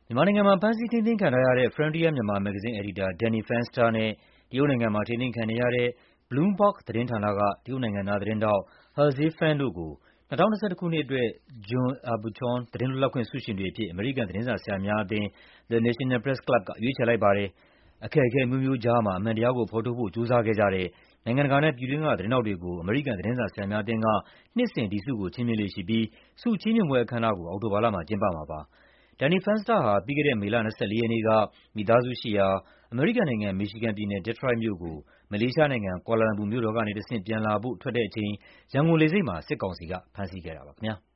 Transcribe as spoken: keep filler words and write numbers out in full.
မြန်မာနိုင်ငံမှာ ဖမ်းဆီးထိန်းသိမ်းခံထားရတဲ့ Frontier Myanmar မဂ္ဂဇင်း အယ်ဒီတာ Danny Fenster နဲ့ တရုတ်နိုင်ငံမှာ ထိန်းသိမ်းခံနေရတဲ့ Bloomberg သတင်းဌာနက တရုတ်နိုင်ငံသား သတင်းထောက် Haze Fan တို့ကို ၂၀၂၁ ခုနှစ်အတွက် John Aubuchon သတင်းလွတ်လပ်ခွင့် ဆုရှင်တွေအဖြစ် အမေရိကန် သတင်းစာဆရာများအသင်း The National Press Club က ရွေးချယ်လိုက်ပါတယ်။ အခက်အခဲအမျိုးမျိုးကြားမှာ အမှန်တရားကို ဖော်ထုတ်ဖို့ ကြိုးစားခဲ့ကြတဲ့ နိုင်ငံတကာနဲ့ ပြည်တွင်းက သတင်းထောက်တွေကို အမေရိကန် သတင်းစာဆရာများအသင်းက နှစ်စဉ် ဒီဆုကို ချီးမြှင့်လေ့ရှိပြီး ဆုချီးမြှင့်ပွဲအခမ်းအနားကို အောက်တိုဘာလမှာ ကျင်းပမှာပါ။ Danny Fenster ဟာ ပြီးခဲ့တဲ့ မေလ ၂၄ ရက်နေ့က မိသားစုရှိရာ အမေရိကန်နိုင်ငံ၊ မီရှီဂန်ပြည်နယ်၊ ဒီထရွိုက်မြို့ကို မလေးရှားနိုင်ငံ၊ ကွာလာလမ်ပူမြို့တော်ကနေတဆင့် ပြန်လာဖို့ ထွက်တဲ့အချိန် ရန်ကုန်လေဆိပ်မှာ စစ်ကောင်စီက ဖမ်းဆီးခဲ့တာပါခင်ဗျား။